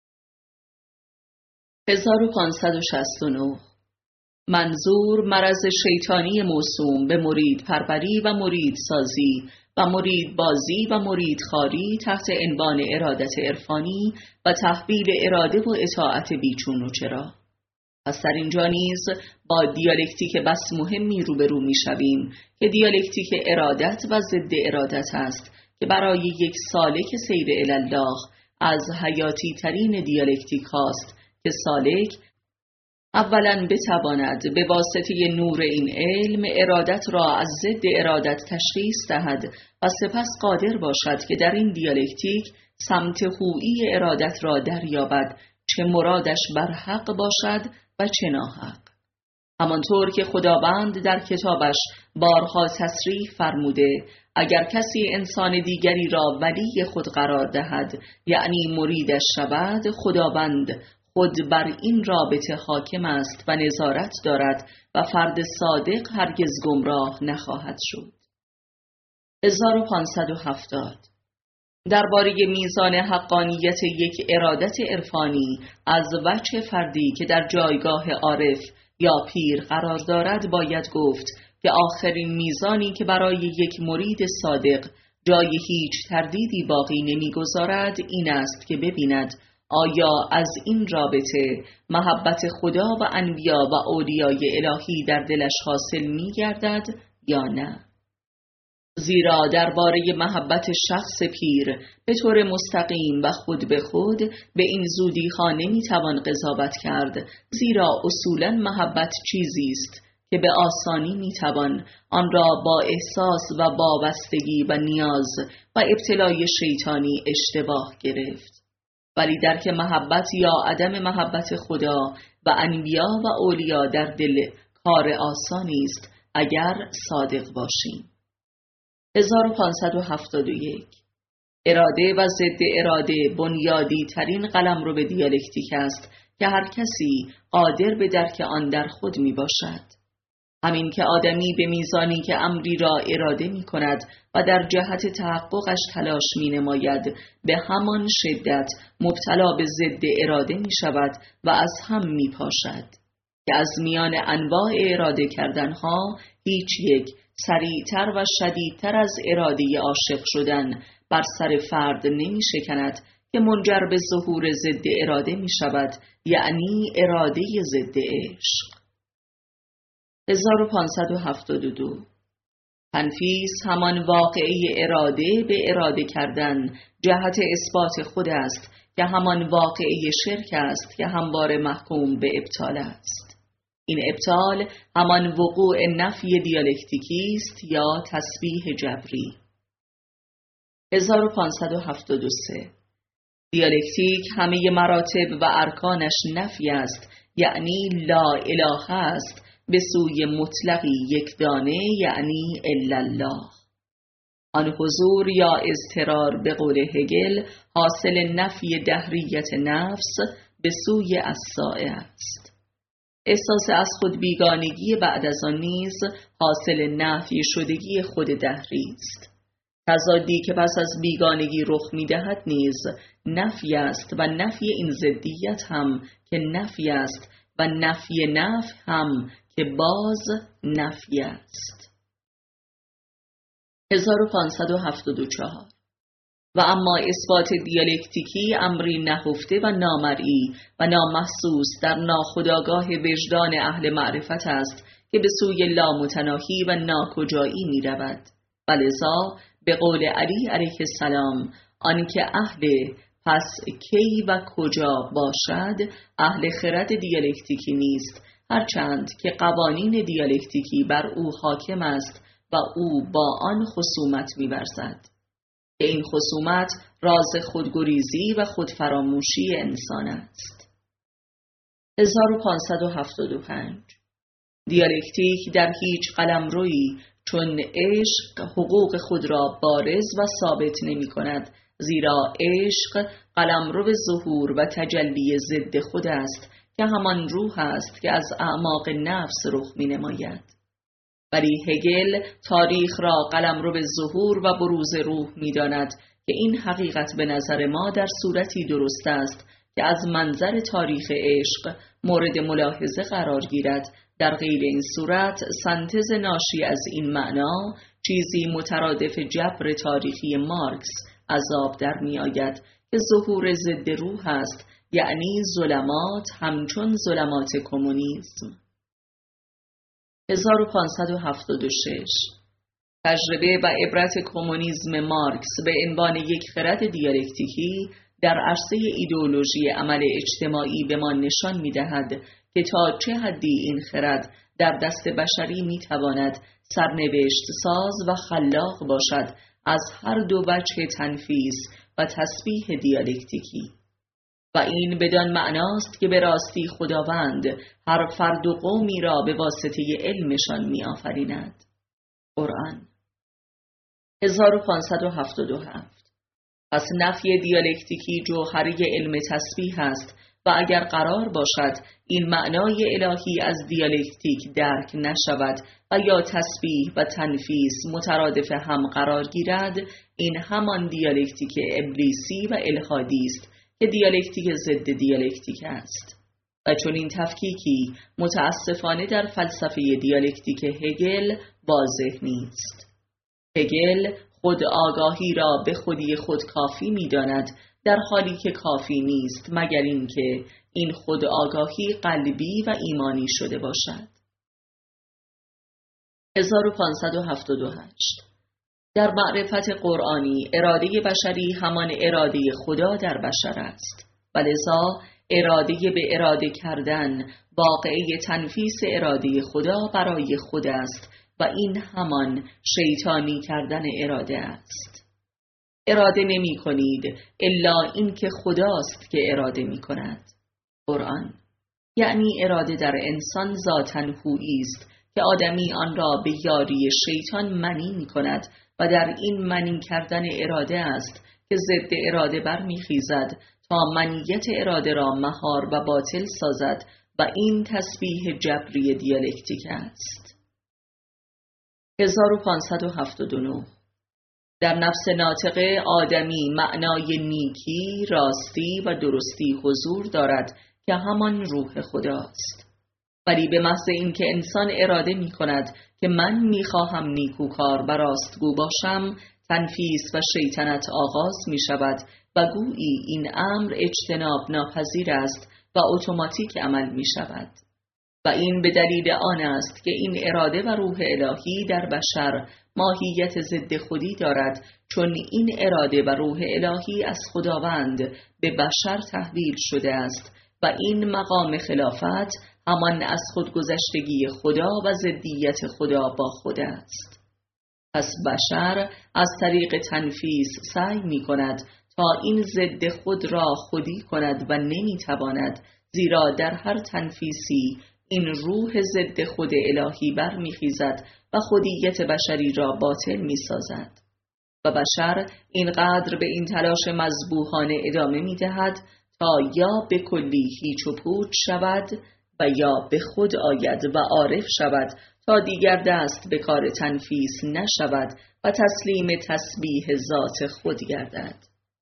Speaker 1: هزار و پانصد و شصت و نه منظور مرض شیطانی موسوم به مرید پروری و مرید سازی و مرید بازی و مرید خاری تحت عنوان ارادت عرفانی و تحویل اراده و اطاعت بیچون و چرا. پس در اینجا نیز با دیالکتیک بس مهمی روبرو می شویم که دیالکتیک ارادت و ضد ارادت است که برای یک سالک سیر الله از حیاتی ترین دیالکتیک هاست که سالک اولاً بتواند به واسطه نور این علم ارادت را از ضد ارادت تشخیص دهد و سپس قادر باشد که در این دیالکتیک سمت هویی ارادت را دریابد، چه مرادش بر حق باشد و چه ناحق. همانطور که خداوند در کتابش بارها تصریح فرموده اگر کسی انسان دیگری را ولی خود قرار دهد یعنی مریدش شود، خداوند خود بر این رابطه حاکم است و نظارت دارد و فرد صادق هرگز گمراه نخواهد شد. هزار و پانصد و هفتاد درباره میزان حقانیت یک ارادت عرفانی از وجه فردی که در جایگاه عارف یا پیر قرار دارد باید گفت که آخرین میزانی که برای یک مرید صادق جای هیچ تردیدی باقی نمیگذارد این است که ببیند آیا از این رابطه محبت خدا و انبیا و اولیای الهی در دلش حاصل می گردد یا نه. زیرا درباره محبت شخص پیر به طور مستقیم و خود به خود به این زودی ها نمی توان قضاوت کرد، زیرا اصولا محبت چیزی است که به آسانی می توان آن را با احساس و وابستگی و نیاز و ابتلای شیطانی اشتباه گرفت. ولی درک محبت یا عدم محبت خدا و انبیا و اولیا در دل کار آسانی است اگر صادق باشیم. هزار و پانصد و هفتاد و یک اراده و ضد اراده بنیادی ترین قلمرو به دیالکتیک است که هر کسی قادر به درک آن در خود می باشد. همین که آدمی به میزانی که امری را اراده می کند و در جهت تحققش تلاش می نماید به همان شدت مبتلا به ضد اراده می شود و از هم می پاشد که از میان انواع اراده کردنها هیچ یک سریعتر و شدیدتر از اراده عاشق شدن بر سر فرد نمی شکند که منجر به ظهور ضد اراده می شود، یعنی اراده ضد عشق. هزار و پانصد و هفتاد و دو تنفیس همان واقعه اراده به اراده کردن جهت اثبات خود است که همان واقعه شرک است که همواره محکوم به ابطال است. این ابطال همان وقوع نفی دیالکتیکی است یا تسبیح جبری. هزار و پانصد و هفتاد و سه دیالکتیک همه مراتب و ارکانش نفی است، یعنی لا اله است به سوی مطلقی یکدانه، یعنی الا الله. آن حضور یا اضطرار به قول هگل حاصل نفی دهریت نفس به سوی الساعه است. احساس از خود بیگانگی بعد از آن نیز حاصل نفی شدگی خود دهری است. تضادی که پس از بیگانگی رخ می‌دهد نیز نفی است و نفی این ضدیت هم که نفی است و نفی نفی هم که باز نفی است. هزار و پانصد و هفتاد و چهار و اما اثبات دیالکتیکی امری نهفته و نامرئی و نامحسوس در ناخودآگاه وجدان اهل معرفت است که به سوی لامتناهی و ناکجایی می رود. ولذا به قول علی علیه السلام آنکه اهل پس کی و کجا باشد اهل خرد دیالکتیکی نیست، هرچند که قوانین دیالکتیکی بر او حاکم است و او با آن خصومت می‌ورزد. که این خصومت راز خودگریزی و خودفراموشی انسان است. هزار و پانصد و هفتاد و پنج دیالکتیک در هیچ قلمرویی چون عشق حقوق خود را بارز و ثابت نمی کند، زیرا عشق قلمرو ظهور و تجلی ضد خود است که همان روح است که از اعماق نفس رخ می نماید. ولی هگل تاریخ را قلمرو ظهور و بروز روح می داند که این حقیقت به نظر ما در صورتی درست است که از منظر تاریخ عشق مورد ملاحظه قرار گیرد. در غیر این صورت سنتز ناشی از این معنا چیزی مترادف جبر تاریخی مارکس از آب در می آید که ظهور ضد روح است، یعنی ظلمات همچون ظلمات کمونیسم. هزار و پانصد و هفتاد و شش تجربه و عبرت کمونیسم مارکس به عنوان یک خرد دیالکتیکی در عرصه ایدئولوژی عمل اجتماعی به ما نشان می دهد که تا چه حدی این خرد در دست بشری می تواند سرنوشت ساز و خلاق باشد از هر دو وجه تنفیذ و تسبیح دیالکتیکی. و این بدان معناست که به راستی خداوند هر فرد و قومی را به واسطه علمشان می آفریند. قرآن. هزار و پانصد و هفتاد و هفت پس نفی دیالکتیکی جوهری علم تسبیح است و اگر قرار باشد این معنای الهی از دیالکتیک درک نشود و یا تسبیح و تنفیذ مترادف هم قرار گیرد، این همان دیالکتیک ابلیسی و الهادی است که دیالکتیک ضد دیالکتیک است. و چون این تفکیکی متاسفانه در فلسفه دیالکتیک هگل واضح نیست. هگل خود آگاهی را به خودی خود کافی می داند، در حالی که کافی نیست مگر اینکه این خود آگاهی قلبی و ایمانی شده باشد. هزار و پانصد و هفتاد و هشت در معرفت قرآنی اراده بشری همان اراده خدا در بشر است و لذا اراده به اراده کردن واقعه تنفیس اراده خدا برای خود است و این همان شیطانی کردن اراده است. اراده نمی کنید الا این که خداست که اراده می کند. قرآن. یعنی اراده در انسان ذاتاً هویی است که آدمی آن را به یاری شیطان منی می کند و در این منی کردن اراده است که ضد اراده برمیخیزد تا منیت اراده را مهار و باطل سازد و این تسبیح جبری دیالکتیک است. هزار و پانصد و هفتاد و نه در نفس ناطق آدمی معنای نیکی، راستی و درستی حضور دارد که همان روح خداست. ولی به محض اینکه انسان اراده می کند که من می خواهم نیکوکار و راستگو باشم، تنفیس و شیطنت آغاز می شود و گویی این امر اجتناب ناپذیر است و اتوماتیک عمل می شود. و این به دلیل آن است که این اراده و روح الهی در بشر ماهیت ضد خودی دارد، چون این اراده و روح الهی از خداوند به بشر تحویل شده است و این مقام خلافت همان از خودگذشتگی خدا و ضدیت خدا با خود است. پس بشر از طریق تنفیس سعی می کند تا این ضد خود را خودی کند و نمی تواند، زیرا در هر تنفیسی این روح ضد خود الهی برمیخیزد و خودیت بشری را باطل می سازد. و بشر اینقدر به این تلاش مذبوحانه ادامه می دهد تا یا به کلی هیچ و پوچ شود و یا به خود آید و عارف شود تا دیگر دست به کار تنفیس نشود و تسلیم تسبیح ذات خود گردد.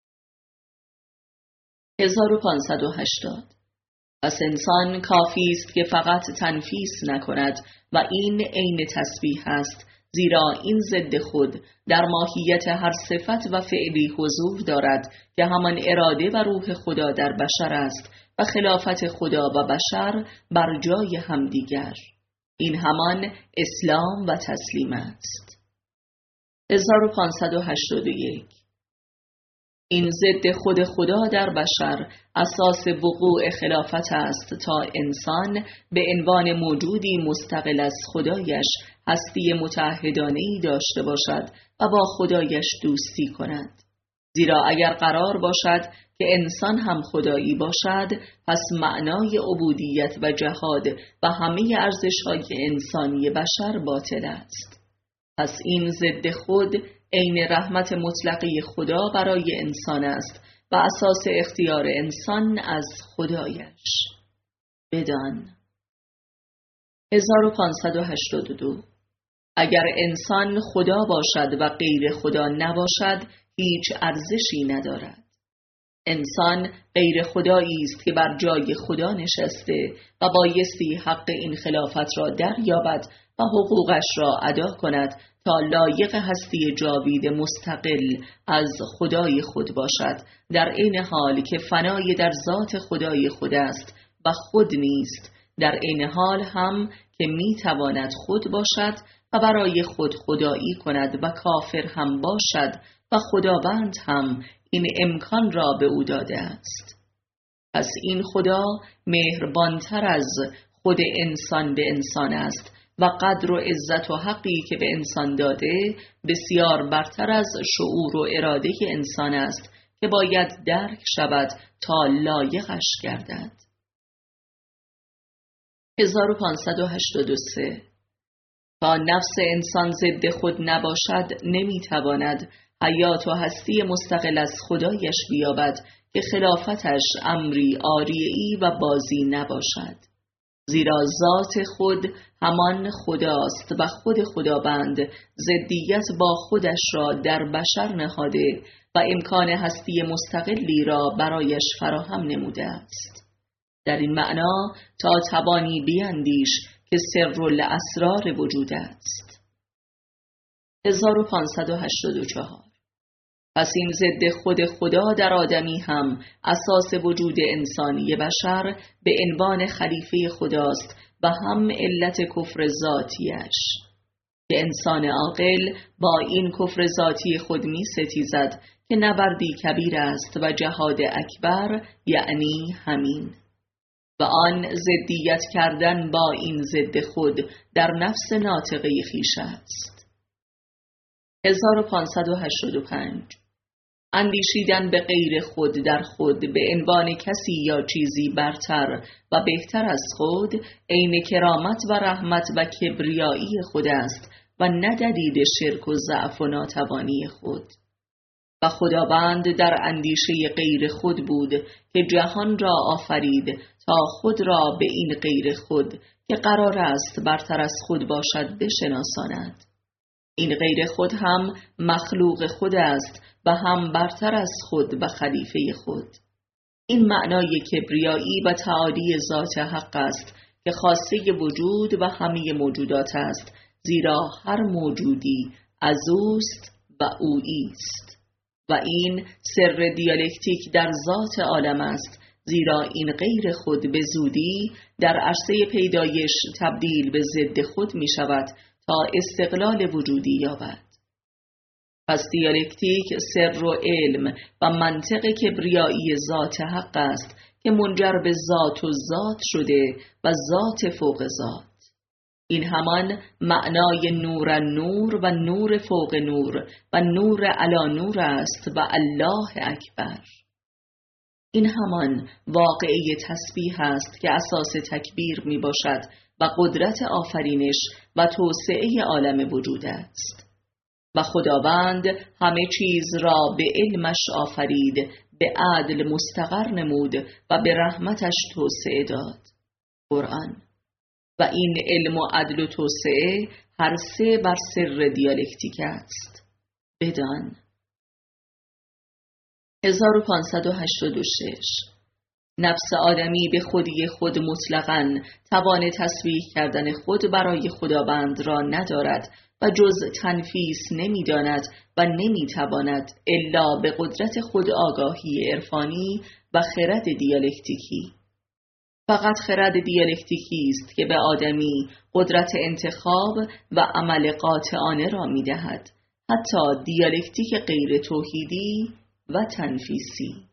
Speaker 1: هزار و پانصد و هشتاد پس انسان کافی است که فقط تنفیس نکند و این عین تسبیح است، زیرا این ضد خود در ماهیت هر صفت و فعلی حضور دارد که همان اراده و روح خدا در بشر است و خلافت خدا و بشر بر جای همدیگر. این همان اسلام و تسلیم است. هزار و پانصد و هشتاد و یک این ضد خود خدا در بشر اساس وقوع خلافت است تا انسان به عنوان موجودی مستقل از خدایش هستی متعهدانه‌ای داشته باشد و با خدایش دوستی کند. زیرا اگر قرار باشد که انسان هم خدایی باشد، پس معنای عبودیت و جهاد و همه ارزش‌های انسانی بشر باطل است. پس این ضد خود عین رحمت مطلقه خدا برای انسان است و اساس اختیار انسان از خدایش. بدان هزار و پانصد و هشتاد و دو. اگر انسان خدا باشد و غیر خدا نباشد، هیچ ارزشی ندارد. انسان غیر خدایی است که بر جای خدا نشسته و بایستی حق این خلافت را دریابد و حقوقش را ادا کند تا لایق هستی جاوید مستقل از خدای خود باشد، در عین حال که فنای در ذات خدای خود است و خود نیست، در عین حال هم که می تواند خود باشد و برای خود خدایی کند و کافر هم باشد و خداوند هم این امکان را به او داده است. پس این خدا مهربانتر از خود انسان به انسان است و قدر و عزت و حقی که به انسان داده بسیار برتر از شعور و اراده انسان است که باید درک شود تا لایقش گردد. هزار و پانصد و هشتاد و سه. تا نفس انسان ضد خود نباشد، نمیتواند حیات و هستی مستقل از خدایش بیابد که خلافتش امری عاریه‌ای و بازی نباشد. زیرا ذات خود همان خداست و خود خداوند ضدیت با خودش را در بشر نهاده و امکان هستی مستقلی را برایش فراهم نموده است. در این معنا تا توانی بیندیش که سر الاسرار وجود است. هزار و پانصد و هشتاد و چهار. پس این ضد خود خدا در آدمی هم اساس وجود انسانی بشر به عنوان خلیفه خداست و هم علت کفر ذاتیش، که انسان عاقل با این کفر ذاتی خود می ستیزد که نبردی کبیر است و جهاد اکبر یعنی همین، و آن ضدیت کردن با این ضد خود در نفس ناطقه خویش است. هزار و پانصد و هشتاد و پنج. اندیشیدن به غیر خود در خود به عنوان کسی یا چیزی برتر و بهتر از خود عین کرامت و رحمت و کبریایی خود است و نه دلیل شرک و ضعف و ناتوانی خود. و خداوند در اندیشه غیر خود بود که جهان را آفرید تا خود را به این غیر خود که قرار است برتر از خود باشد بشناساند. این غیر خود هم مخلوق خود است و هم برتر از خود و خلیفه خود. این معنای کبریایی و تعالی ذات حق است که خاصه وجود و همه موجودات است، زیرا هر موجودی از اوست و اویی است. و این سر دیالکتیک در ذات عالم است، زیرا این غیر خود به زودی در عرصه پیدایش تبدیل به ضد خود می شود تا استقلال وجودی یابد. پس دیالکتیک سر و علم و منطق کبریایی ذات حق است که منجر به ذات و ذات شده و ذات فوق ذات. این همان معنای نور نور و نور فوق نور و نور علی نور است و الله اکبر. این همان واقعه تسبیح است که اساس تکبیر می باشد و قدرت آفرینش و توسعه عالم وجود است. و خداوند همه چیز را به علمش آفرید، به عدل مستقر نمود و به رحمتش توسعه داد. قرآن. و این علم و عدل و توسعه هر سه بر سر دیالکتیک است. بدان هزار و پانصد و هشتاد و شش. نفس آدمی به خودی خود مطلقاً توان تسبیح کردن خود برای خداوند را ندارد و جز تنفیس نمی داند و نمی تواند الا به قدرت خود آگاهی عرفانی و خرد دیالکتیکی. فقط خرد دیالکتیکی است که به آدمی قدرت انتخاب و عمل قاطعانه را می دهد، حتی دیالکتیک غیر توحیدی و تنفیسی.